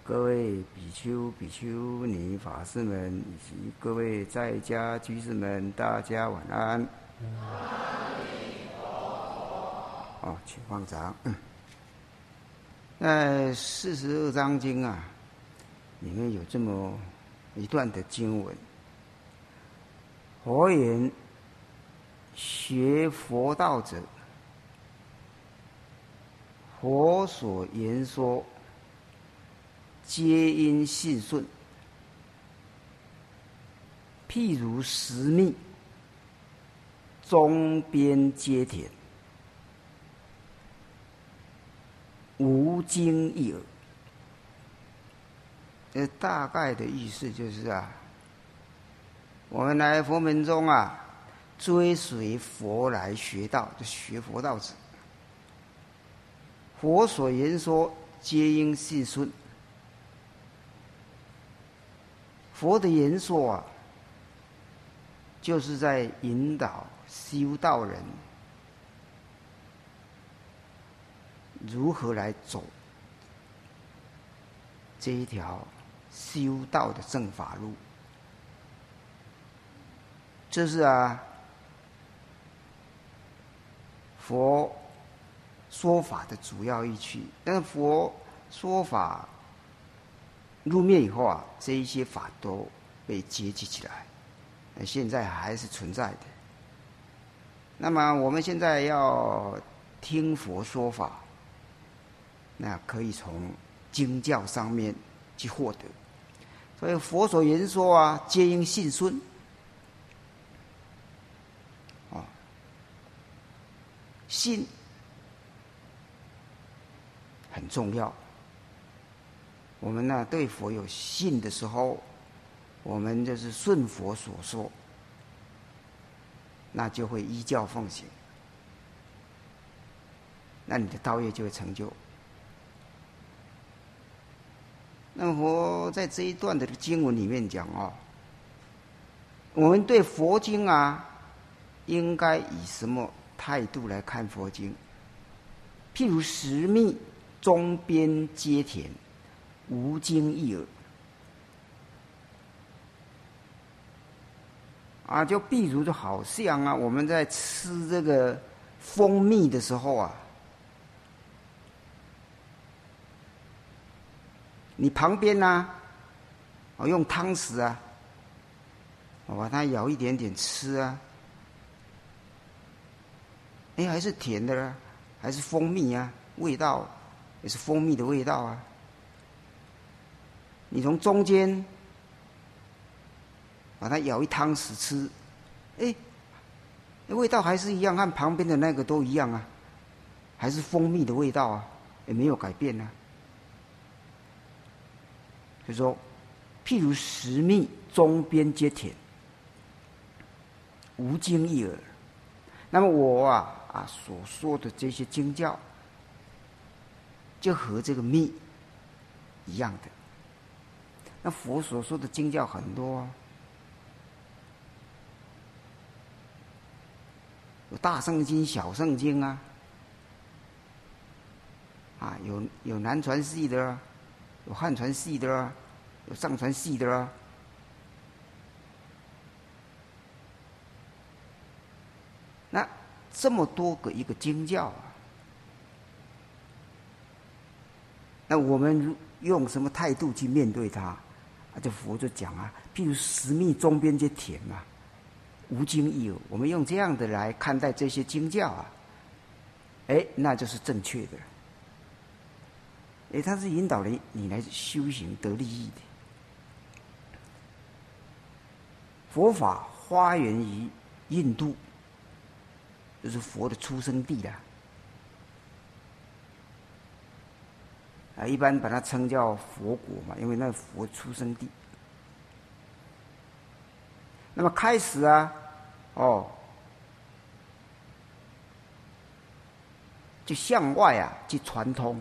各位比丘、比丘尼法师们，以及各位在家居士们，大家晚安。请放掌。在42章经啊，里面有这么一段的经文。佛言：学佛道者，佛所言说，皆因信顺，譬如石蜜，中边皆甜，无经一耳。大概的意思就是啊，我们来佛门中啊，追随佛来学道，就学佛道者。佛所言说，皆因信顺。佛的言说啊，就是在引导修道人如何来走这一条修道的正法路。这是啊，佛说法的主要意趣。但是佛说法入灭以后啊，这一些法都被结集起来，现在还是存在的。那么我们现在要听佛说法，那可以从经教上面去获得。所以佛所言说啊，皆因信顺。信很重要。我们呢，对佛有信的时候，我们就是顺佛所说，那就会依教奉行，那你的道业就会成就。那么佛在这一段的经文里面讲我们对佛经啊，应该以什么态度来看佛经？譬如石蜜，中边皆甜，无经一耳。就譬如就好像啊，我们在吃这个蜂蜜的时候啊，你旁边啊，用汤匙啊，把它舀一点点吃啊，还是甜的啦，还是蜂蜜啊，味道也是蜂蜜的味道啊。你从中间把它舀一汤匙吃，味道还是一样，和旁边的那个都一样啊，还是蜂蜜的味道啊，也没有改变啊。所以说，譬如石蜜，中边皆甜，无经一耳。那么我所说的这些经教，就和这个蜜一样的。那佛所说的经教很多啊，有大圣经、小圣经啊，有南传系的啊，有汉传系的啊，有藏传系的啊。那这么多个一个经教啊，那我们用什么态度去面对它？这佛就讲啊，譬如石蜜，中边皆甜嘛，无经一耳。我们用这样的来看待这些经教啊，那就是正确的。它是引导你来修行得利益的。佛法发源于印度，就是佛的出生地啦。一般把它称叫佛国嘛，因为那佛出生地。那么开始就向外去传通。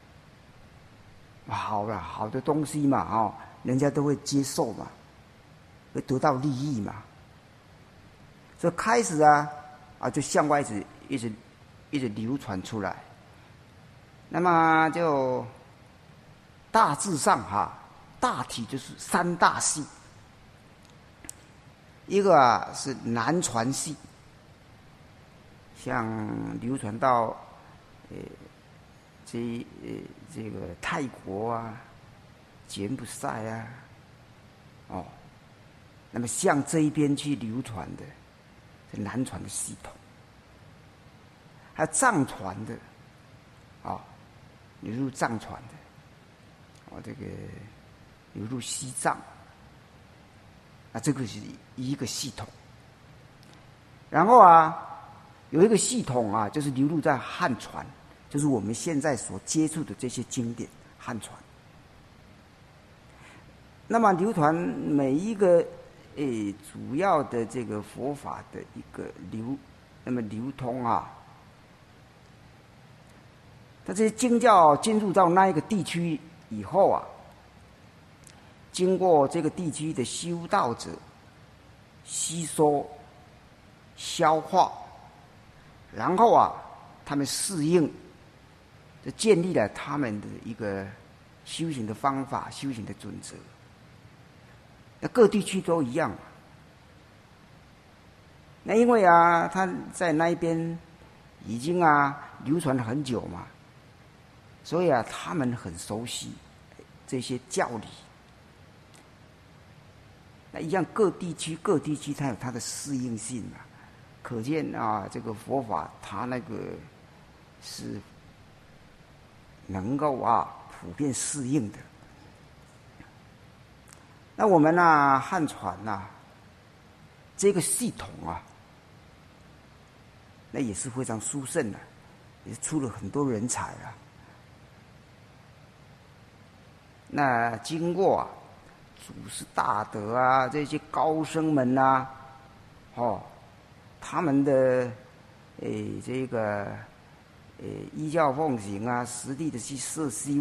好的东西嘛，人家都会接受嘛，会得到利益嘛。所以开始就向外一直流传出来。那么就大致上大体就是三大系，一个是南传系，像流传到这个泰国啊、柬埔寨啊，那么向这一边去流传的是南传的系统，还有藏传的流入藏传的，这个流入西藏，这个是一个系统。然后有一个系统就是流入在汉传，就是我们现在所接触的这些经典汉传。那么流传每一个主要的这个佛法的一个流通它这些经教进入到那一个地区以后经过这个地区的修道者吸收、消化，然后他们适应，就建立了他们的一个修行的方法、修行的准则。那各地区都一样。那因为他在那一边已经流传了很久嘛，所以他们很熟悉这些教理。那一样各地区它有它的适应性可见这个佛法它那个是能够普遍适应的。那我们汉传这个系统那也是非常殊胜的，也出了很多人才那经过祖师大德这些高僧们他们的这个依教奉行实地的去摄修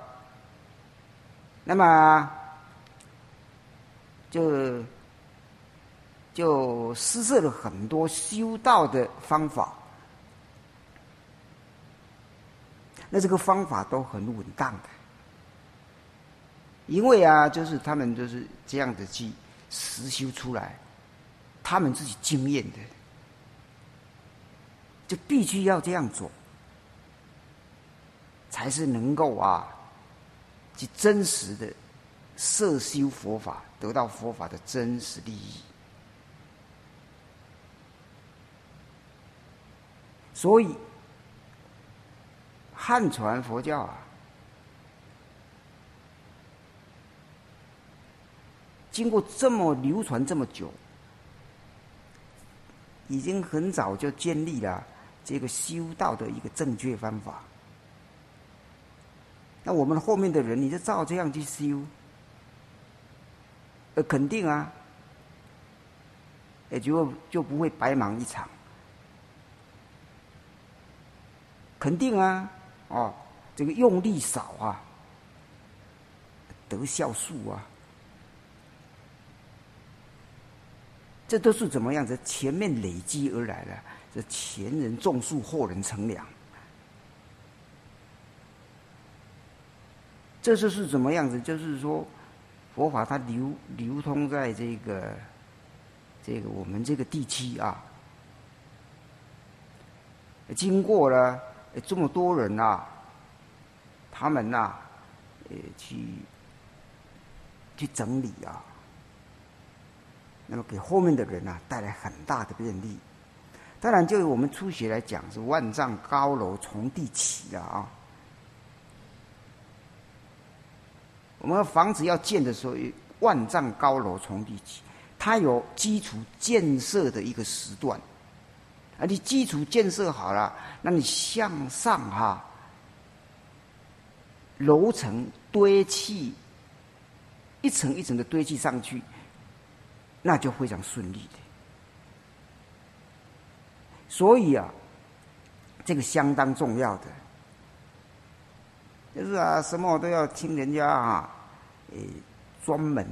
那么就施设了很多修道的方法，那这个方法都很稳当的，因为就是他们就是这样子去实修出来，他们自己经验的，就必须要这样做，才是能够去真实的摄修佛法，得到佛法的真实利益。所以汉传佛教经过这么流传这么久，已经很早就建立了这个修道的一个正确方法。那我们后面的人，你就照这样去修，肯定就不会白忙一场。肯定这个用力少得效数这都是怎么样子？前面累积而来的，这前人种树，后人乘凉。这就是怎么样子？就是说，佛法它流通在这个我们这个地区经过了这么多人他们去整理那么给后面的人带来很大的便利。当然，就我们初学来讲，是万丈高楼从地起我们房子要建的时候，万丈高楼从地起，它有基础建设的一个时段。你基础建设好了，那你向上楼层堆砌，一层一层的堆砌上去，那就非常顺利的。所以这个相当重要的，就是什么都要听人家专门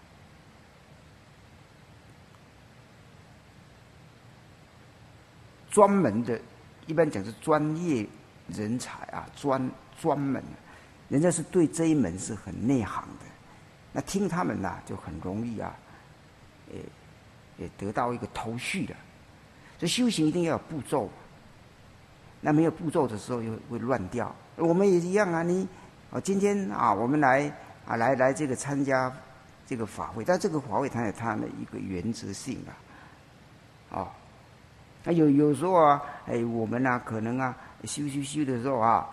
专门的，一般讲是专业人才专门。 人家是对这一门是很内行的，那听他们呐就很容易啊，也得到一个头绪了。所以修行一定要有步骤，那没有步骤的时候又会乱掉。我们也一样啊，今天啊，我们来这个参加这个法会，但这个法会它有它的一个原则性啊，那有时候啊，我们啊可能啊修的时候啊，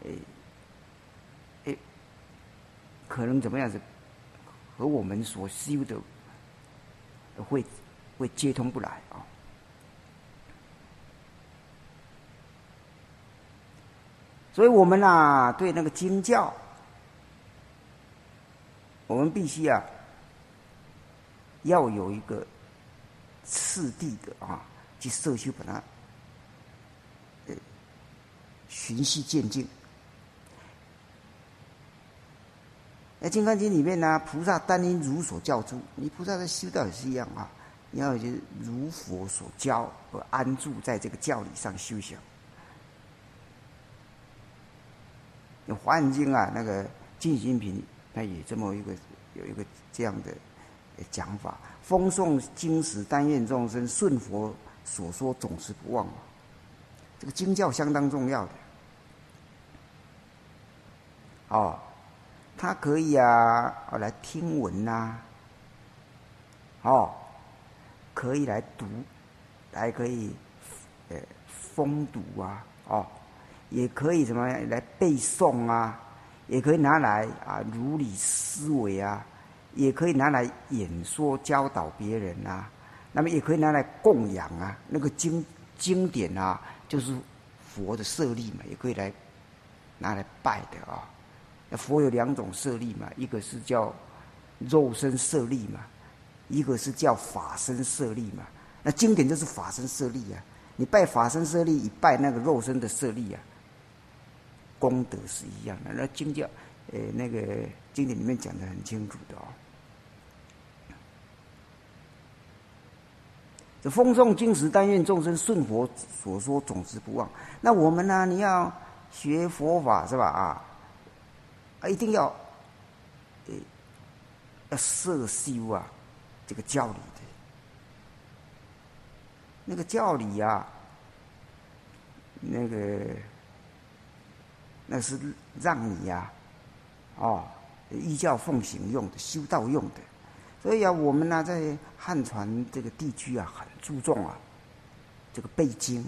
可能怎么样子，和我们所修的会接通不来啊。所以我们啊，对那个经教，我们必须啊，要有一个次第的啊，去摄取把它循序渐进。在《金刚经》里面呢，菩萨当应如所教诸。你菩萨在修道也是一样啊，你要就是如佛所教而安住在这个教理上修行。《华严经》啊，那个净行品，它也这么有一个这样的讲法：风诵经时，但愿众生顺佛所说，总持不忘。这个经教相当重要的。它可以啊，来听闻呐，可以来读，还可以封读啊，也可以什么来背诵啊，也可以拿来啊如理思维啊，也可以拿来演说教导别人啊，那么也可以拿来供养啊，那个经典啊，就是佛的舍利嘛，也可以来拿来拜的啊。佛有两种舍利嘛，一个是叫肉身舍利嘛，一个是叫法身舍利嘛。那经典就是法身舍利啊，你拜法身舍利，与拜那个肉身的舍利啊，功德是一样的。那经教，那个经典里面讲得很清楚的哦。这风诵经时，但愿众生顺佛所说，总持不忘。那我们呢？你要学佛法是吧？一定要摄修啊，这个教理的。那个教理啊，那是让你啊，依教奉行用的，修道用的。所以啊，我们呢在汉传这个地区啊，很注重啊这个背经。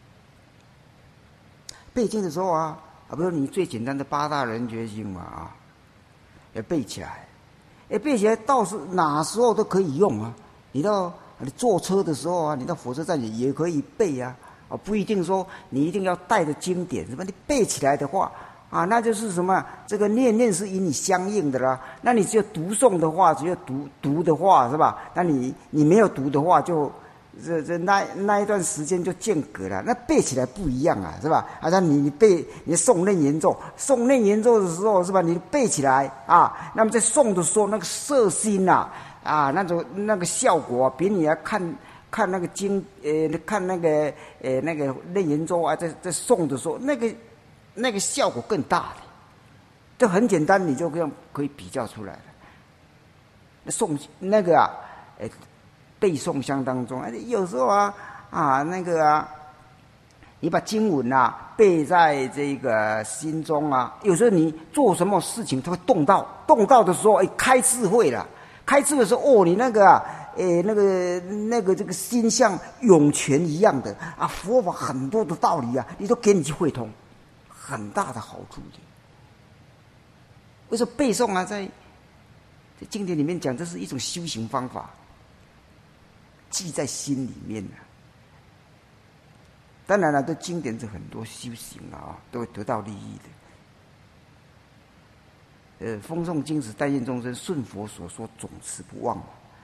背经的时候啊，比如你最简单的八大人觉经嘛要背起来，背起来到哪时候都可以用啊。你坐车的时候啊，你到火车站也可以背啊，不一定说你一定要带着经典，是吧？你背起来的话那就是什么？这个念是与你相应的啦。那你只有读诵的话，只有读的话，是吧？那你没有读的话，就那一段时间就间隔了。那背起来不一样啊，是吧？像你诵念言咒的时候，是吧？你背起来那么在诵的时候，那个摄心那个效果比你来看那个经看那个念言咒在诵的时候，那个效果更大的。这很简单，你就可以比较出来了。背诵相当重要。有时候你把经文背在这个心中有时候你做什么事情，它会动到的时候，开智慧了。开智的时候，你这个心像涌泉一样的佛法很多的道理你都给你去会通，很大的好处的。为什么背诵在经典里面讲，这是一种修行方法，记在心里面当然了，对经典是很多修行都会得到利益的。风诵经时，但愿众生顺佛所说，总持不忘。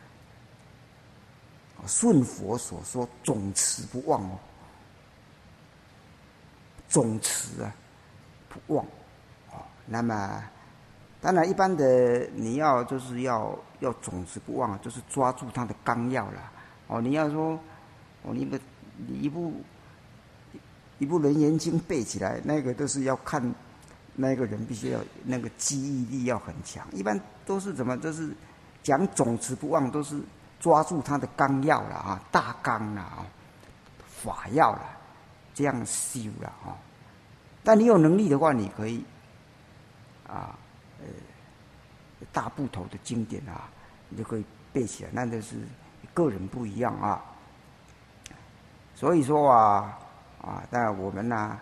顺佛所说，总持不忘总持不忘那么当然，一般的你要总持不忘就是抓住它的纲要了你要说你一部《楞严经》背起来，那个都是要看那个人必须要那个记忆力要很强。一般都是怎么，都是讲总持不忘，都是抓住他的纲要了啊，大纲了啊，法要了，这样修了啊。但你有能力的话，你可以啊，大部头的经典啊，你就可以背起来。那就是个人不一样啊。所以说当然我们呢，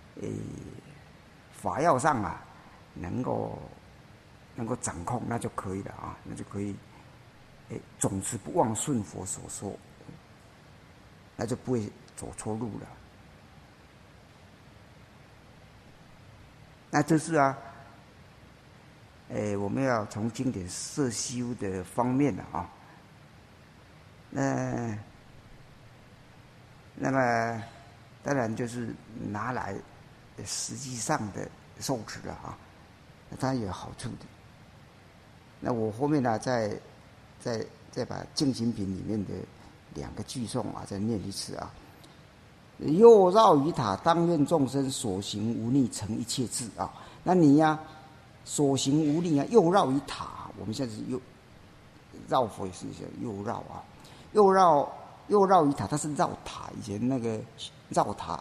法要上啊，能够掌控，那就可以了啊，那就可以，总是不忘顺佛所说，那就不会走错路了。那这是我们要从经典摄修的方面啊，那么当然就是拿来实际上的受持了啊，它有好处的。那我后面呢，再把净行品里面的2个句颂啊，再念一次啊。又绕于塔，当愿众生所行无逆，成一切智啊。那你呀，所行无逆啊，又绕于塔。我们现在是又绕佛也是又绕啊，又绕于塔，它是绕塔。以前那个绕塔，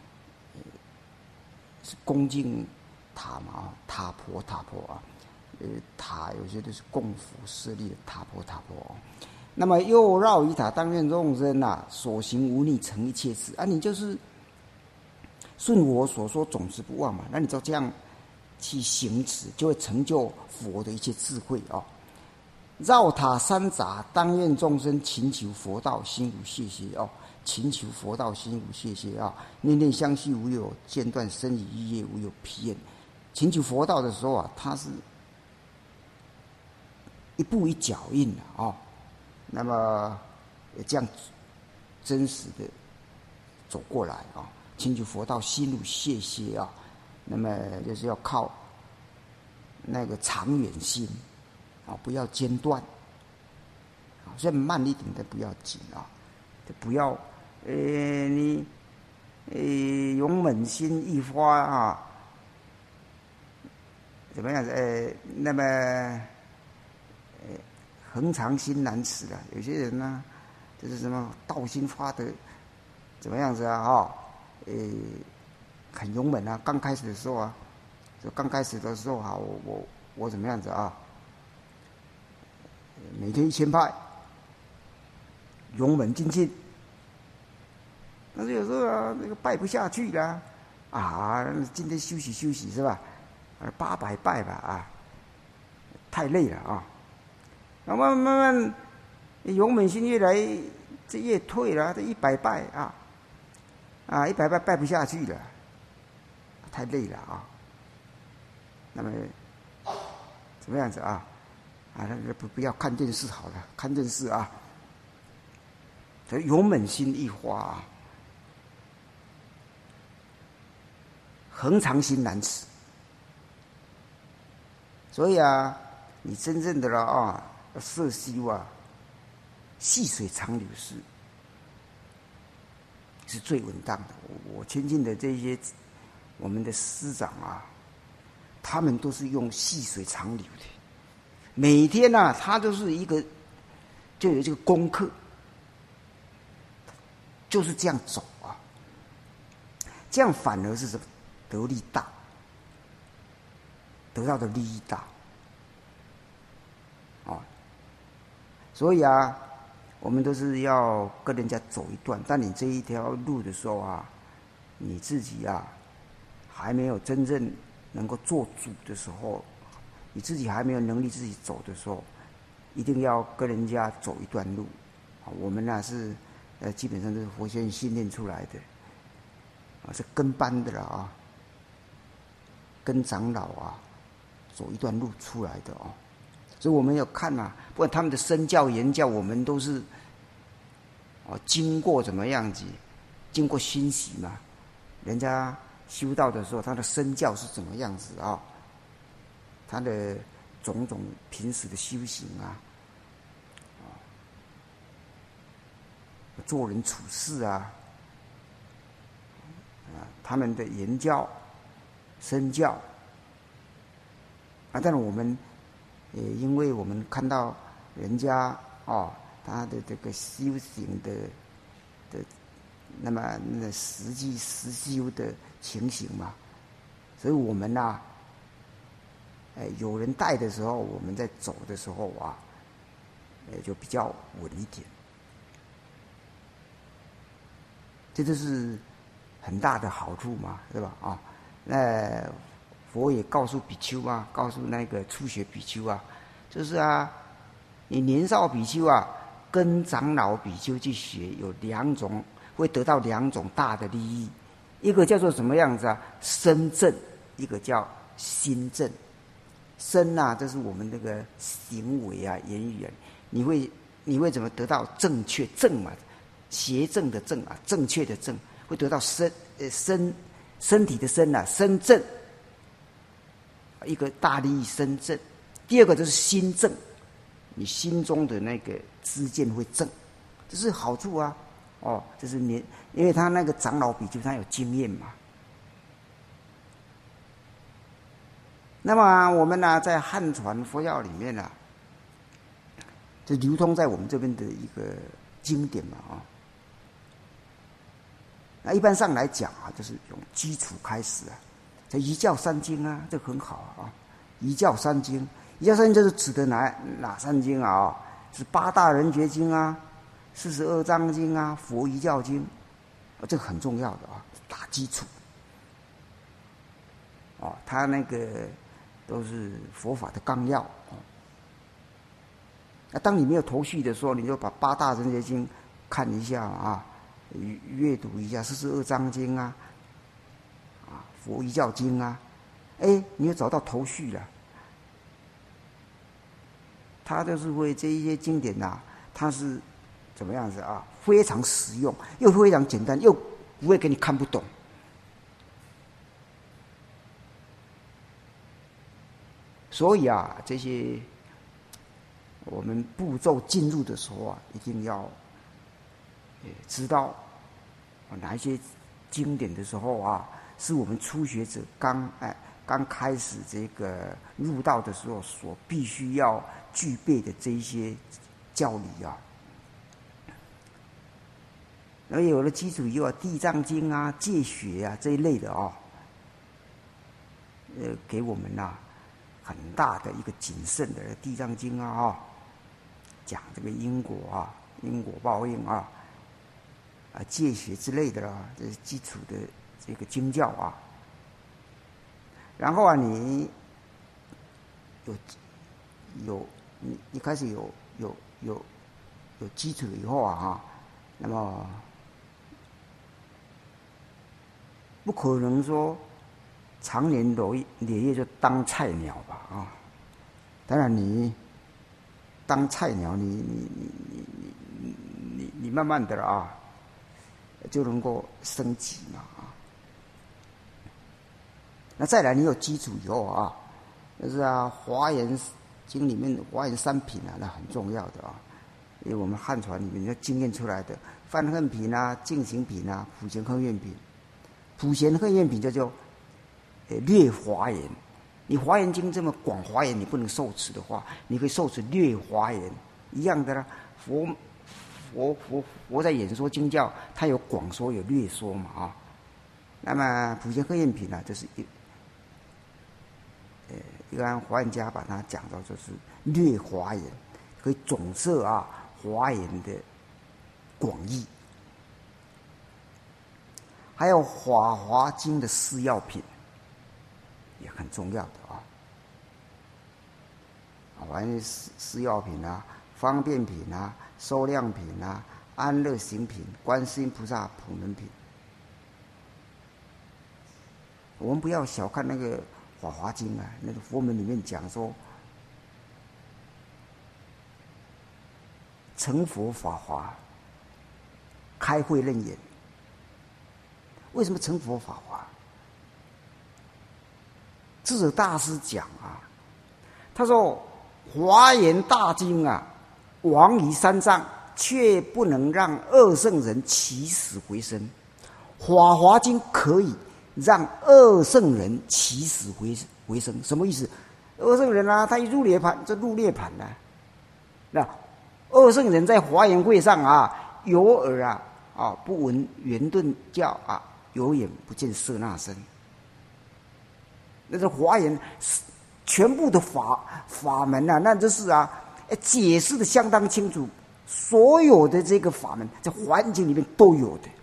是恭敬塔嘛，塔婆啊，塔有些都是供佛设立的塔婆哦。那么又绕于塔，当愿众生所行无逆，成一切智啊。你就是顺我所说，总是不忘嘛。那你就这样去行持，就会成就佛的一切智慧啊。绕塔三匝，当愿众生勤求佛道，心无懈懈哦。勤求佛道，心无懈懈啊。念念相续，无有间断；身语意业，无有疲厌。勤求佛道的时候啊，它是一步一脚印的啊。那么这样真实的走过来啊，勤求佛道，心无懈懈啊。那么就是要靠那个长远心啊，不要间断啊，虽然慢一点的不要紧啊，不要你勇猛心一发啊，怎么样子？那么恒常心难持了。有些人呢，就是什么道心发的怎么样子啊？很勇猛啊！刚开始的时候啊，我怎么样子啊？每天1000拜，勇猛精进。但是有时候那个拜不下去了啊，今天休息是吧？800拜吧啊，太累了啊。然后慢慢勇猛心越来越退了，这100拜100拜拜不下去了，太累了啊。那么怎么样子啊？那不要看电视好了，看电视啊。所以勇猛心一发恒常心难持。所以你真正的摄修细水长流是最稳当的。我亲近的这些我们的师长他们都是用细水长流的，每天他都是就有这个功课，就是这样走这样反而是什么？得利大，得到的利益大所以我们都是要跟人家走一段，但你这一条路的时候你自己还没有真正能够做主的时候，你自己还没有能力自己走的时候，一定要跟人家走一段路我们是基本上都是佛学院训练出来的是跟班的了跟长老走一段路出来的所以我们要看不管他们的身教言教，我们都是经过怎么样子，经过熏习嘛。人家修道的时候，他的身教是怎么样子他的种种平时的修行做人处事他们的言教、身教但是我们因为我们看到人家他的这个修行的那么实际实修的情形嘛，所以我们有人带的时候，我们在走的时候就比较稳一点。这就是很大的好处嘛，对吧？那佛也告诉比丘告诉那个初学比丘就是你年少比丘跟长老比丘去学，有两种会得到两种大的利益，一个叫做什么样子身正，一个叫心正。身这是我们这个行为言语你会怎么得到正确正嘛？邪正的正正确的正，会得到身体的身身正，一个大利益身正。第二个就是心正，你心中的那个知见会正，这是好处这是因为他那个长老比丘他有经验嘛。那么我们在汉传佛教里面就流通在我们这边的一个经典嘛那一般上来讲就是从基础开始这一教三经这个很好一教三经，一教三经就是指的哪三经是八大人觉经42章经佛一教经这个很重要的打基础它那个都是佛法的纲要当你没有头绪的时候，你就把八大人觉经看一下阅读一下42章经佛一教经你就找到头绪了。它就是会这一些经典它是怎么样子非常实用，又非常简单，又不会给你看不懂。所以这些我们步骤进入的时候一定要知道哪一些经典的时候是我们初学者刚开始这个入道的时候所必须要具备的这一些教理然后有了基础以后地藏经戒学这一类的给我们很大的一个谨慎的地藏经讲这个因果因果报应戒学之类的这是基础的这个经教然后你你开始有基础以后那么不可能说常年累月就当菜鸟吧当然你当菜鸟你慢慢的就能够升级嘛那再来你有基础以后就是华严经里面华严三品那很重要的因为我们汉传里面要经验出来的梵恨品净行品普贤恨愿品。普贤恨愿品就叫略华严。你华严经这么广华严你不能受持的话，你可以受持略华严一样的啦。佛在演说经教，他有广说有略说嘛那么普贤恨愿品这是一个华严家把它讲到就是略华严，可以总摄华严的广义。还有法华经的四要品也很重要的华严四要品方便品收量品安乐行品观世音菩萨普门品。我们不要小看那个法华经那个佛门里面讲说成佛法华开慧楞严。为什么成佛法华？智者大师讲他说华严大经亡于三藏，却不能让二圣人起死回生。法华经可以让二圣人起死回生。什么意思？ 二圣人啊，他一入涅盘就入涅盘了。那二圣人在华严会上啊，有耳啊不闻圆顿教啊，有眼不见舍那身。那是华严全部的法门啊，那就是解释的相当清楚，所有的这个法门在环境里面都有的，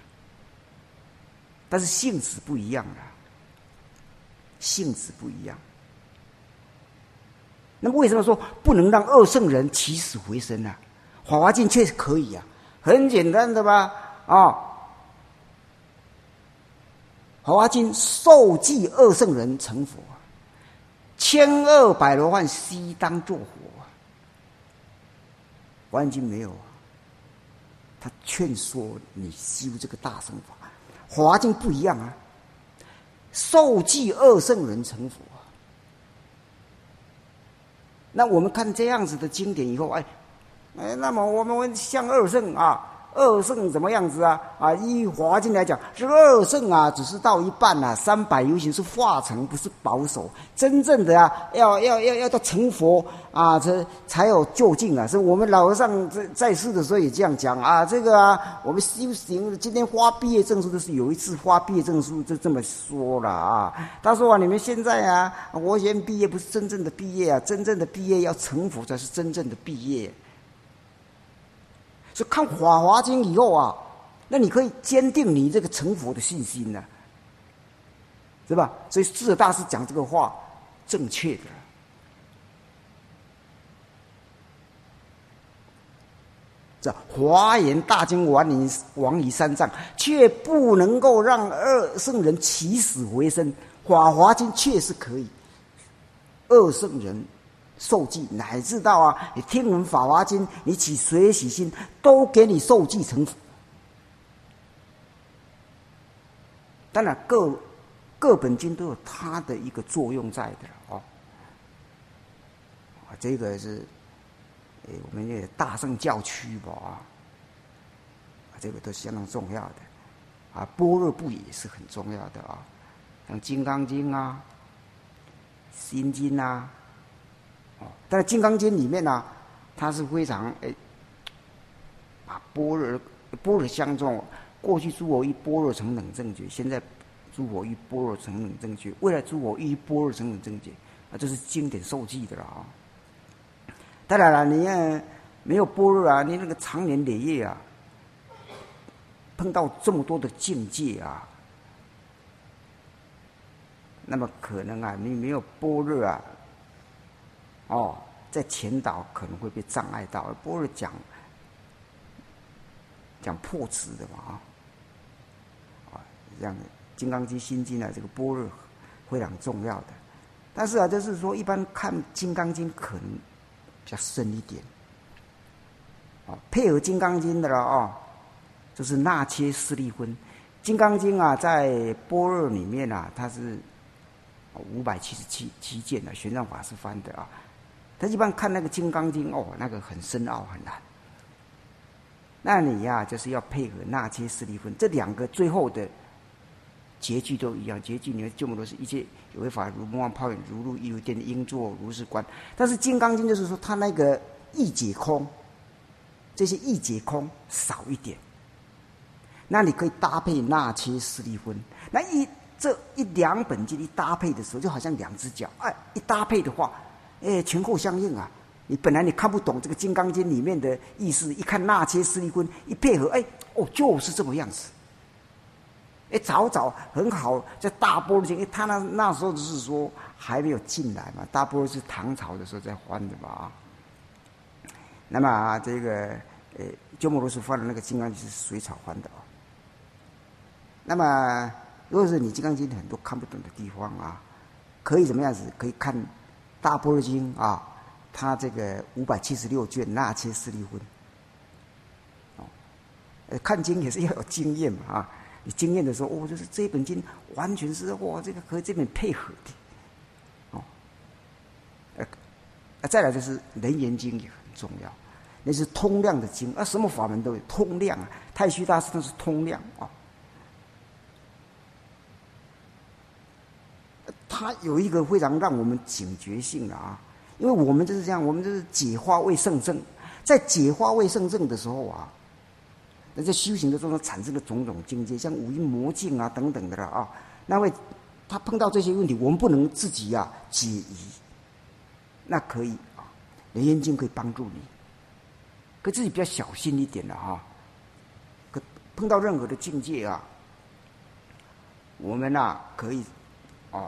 但是性质不一样啊，性质不一样。那么为什么说不能让二圣人起死回生呢？法华经确实可以啊，很简单的吧？法华经受记二圣人成佛，1200罗汉悉当作火。华严经没有啊，他劝说你修这个大乘法。法华经不一样啊，受记二圣人成佛。那我们看这样子的经典以后，那么我们像二圣啊，二圣怎么样子啊？依法华经来讲，这个二圣啊，只是到一半啊，300游行是化成，不是保守。真正的要到成佛啊，这才有究竟啊。所以我们老和尚在世的时候也这样讲啊，这个我们修行今天发毕业证书的是有一次发毕业证书就这么说了啊。他说你们现在佛学院毕业不是真正的毕业啊，真正的毕业要成佛才是真正的毕业。所以看《法华经》以后那你可以坚定你这个成佛的信心呢，是吧？所以智者大师讲这个话正确的。这华严大经王于三藏，却不能够让二圣人起死回生。法华经确实可以，二圣人受记，乃至到你听闻法华经，你起随喜心，都给你受记成佛。当然各本经都有它的一个作用在的这个是我们这大乘教区吧这个都是相当重要的般若部也是很重要的像金刚经心经但是《金刚经》里面它是非常把般若相重。过去诸佛依般若成等正觉，现在诸佛依般若成等正觉，未来诸佛依般若成等正觉这是经典受记的了当然了，你没有般若你那个长年累月碰到这么多的境界那么可能你没有般若在前导可能会被障碍到。般若讲破执的嘛这样的《金刚经》《心经》这个般若非常重要的。但是就是说一般看《金刚经》可能比较深一点配合《金刚经》的了就是那切势力分。《金刚经》在般若里面它是577件玄奘法师翻的他一般看那个《金刚经》那个很深奥很难。那你就是要配合那切势力分，这两个最后的结句都一样。结句里面就都是一切有为法如梦幻泡影，如露亦如电，应作如是观。但是《金刚经》就是说它那个义解空，这些义解空少一点。那你可以搭配那切势力分。那这两本经一搭配的时候，就好像两只脚一搭配的话前后相应你本来你看不懂这个《金刚经》里面的意思，一看那切势力分一配合就是这么样子。早很好，在大般若经，他那时候就是说还没有进来嘛，大般若是唐朝的时候在翻的嘛那么这个鸠摩罗什翻的那个《金刚经》是隋朝翻的那么如果是你《金刚经》很多看不懂的地方可以怎么样子？可以看大般若经它这个576卷那切势力分看经也是要有经验嘛你经验的时候就是这本经完全是这个和这本配合的再来就是《楞严经》也很重要，那是通量的经什么法门都有通量太虚大师那是通量它有一个非常让我们警觉性的啊，因为我们就是这样，我们就是解化为圣正，在解化为圣正的时候啊，那在修行的中产生的种种境界，像五阴魔境啊等等的了啊，那会他碰到这些问题，我们不能自己啊解疑，那可以啊，楞严经可以帮助你，可自己比较小心一点了啊。可碰到任何的境界啊，我们啊可以啊，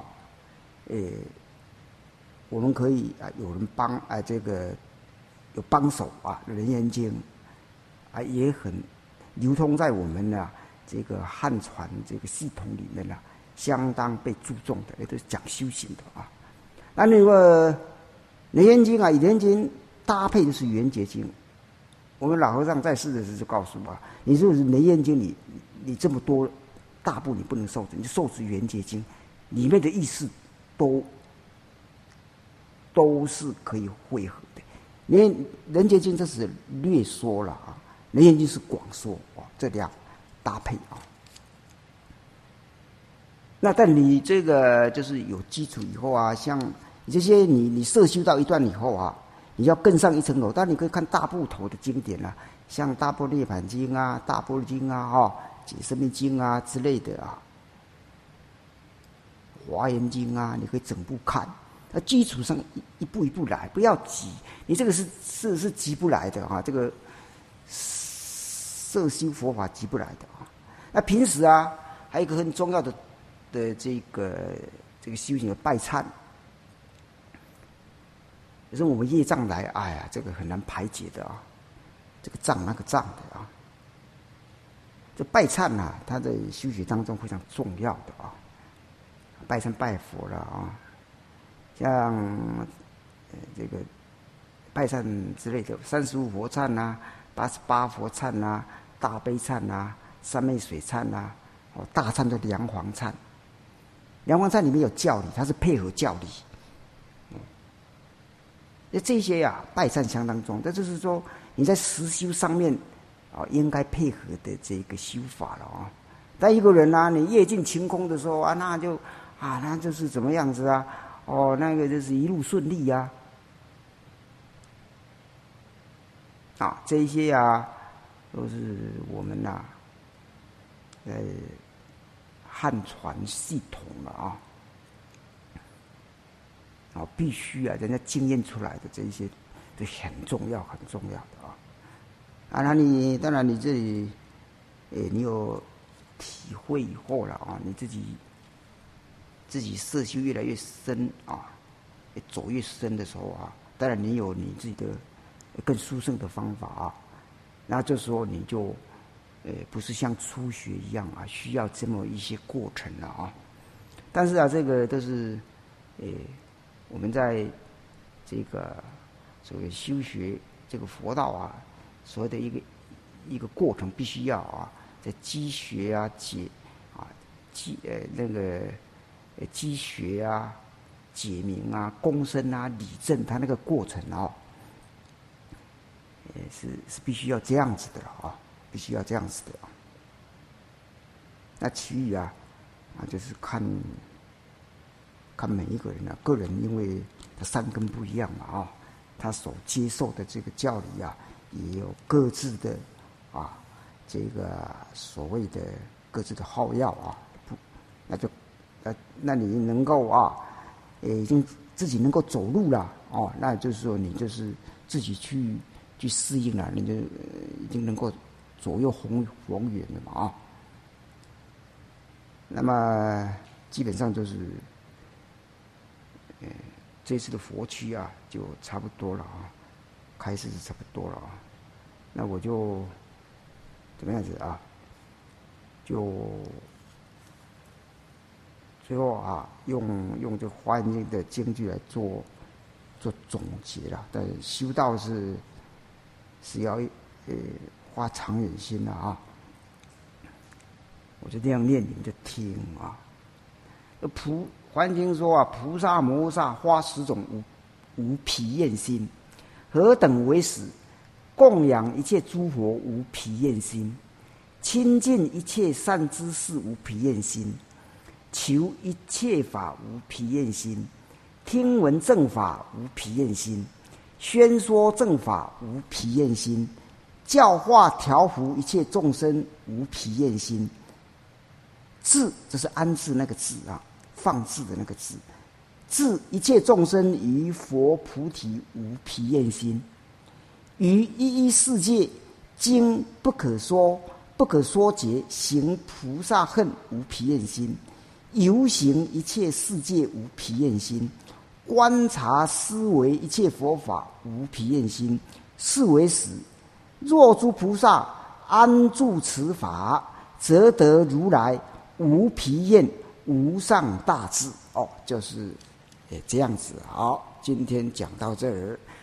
我们可以啊有人帮啊，这个有帮手啊，楞严经啊也很流通在我们呢这个汉传这个系统里面呢，相当被注重的，也都是讲修行的啊。那个楞严经啊，楞严经搭配的是圆觉经。我们老和尚在世的时候就告诉我，你如果是楞严经，你这么多大部你不能受持，你就受持圆觉经，里面的意思都是可以汇合的。楞严经这是略说了啊，楞严经是广说啊，这样搭配啊。那但你这个就是有基础以后啊，像这些你摄修到一段以后啊，你要更上一层楼。当然你可以看大部头的经典啊，像大般若涅盘经啊、大般若经啊、解生密经啊之类的啊，华严经啊，你可以整部看。基础上一步一步来，不要急。你这个是急不来的啊，这个摄修佛法急不来的啊。那平时啊，还有一个很重要的这个修行的拜忏。有时候我们业障来，哎呀，这个很难排解的啊，这个障那个障的啊。这拜忏啊，它在修学当中非常重要的啊。拜忏拜佛了啊，像这个拜忏之类的，35佛忏啊，88佛忏啊，大悲忏啊，三昧水忏啊，大忏的梁皇忏。梁皇忏里面有教理，它是配合教理。这些呀，拜忏相当重，这就是说你在实修上面啊，应该配合的这个修法了啊。但一个人啊，你业尽晴空的时候啊，那就是怎么样子啊？那个就是一路顺利呀。这一些啊，都是我们呐，汉传系统了啊。必须啊，人家经验出来的这一些都很重要，很重要的啊。那当然你这里，你有体会以后了啊，你自己摄修越来越深啊，走越深的时候啊，当然你有你自己的更殊胜的方法啊。那这时候你就，不是像初学一样啊，需要这么一些过程了啊。但是啊，这个都是，我们在这个所谓修学这个佛道啊，所谓的一个过程，必须要啊，在积学啊、积学啊、解明啊、公身啊、理证，它那个过程啊，是必须要这样子的了啊，必须要这样子的啊。那其余啊，就是看每一个人啊，个人因为他三根不一样嘛啊，他所接受的这个教理啊，也有各自的啊，这个所谓的各自的好药啊，那你能够啊，已经自己能够走路了哦，那就是说你就是自己去适应了，你就已经能够左右逢源了嘛啊。那么基本上就是。这次的佛区啊，就差不多了啊，开始是差不多了啊。那我就怎么样子啊？就最后啊，用这华严经的经句来做总结了。但修道是要花长远心的啊。我就这样念，你们就听啊。华严经说啊，菩萨摩诃萨花10种无疲厌心，何等为始？供养一切诸佛无疲厌心，亲近一切善知识无疲厌心， 求一切法无疲厌心，听闻正法无疲厌心，宣说正法无疲厌心，教化调伏一切众生无疲厌心。治，这是安置那个治啊，放置的那个治。治一切众生于佛菩提无疲厌心，于一一世界经不可说不可说解行菩萨恨无疲厌心，游行一切世界无疲厌心，观察思维一切佛法无疲厌心。是为实，若诸菩萨安住此法，则得如来无疲厌无上大智。就是这样子。好，今天讲到这儿。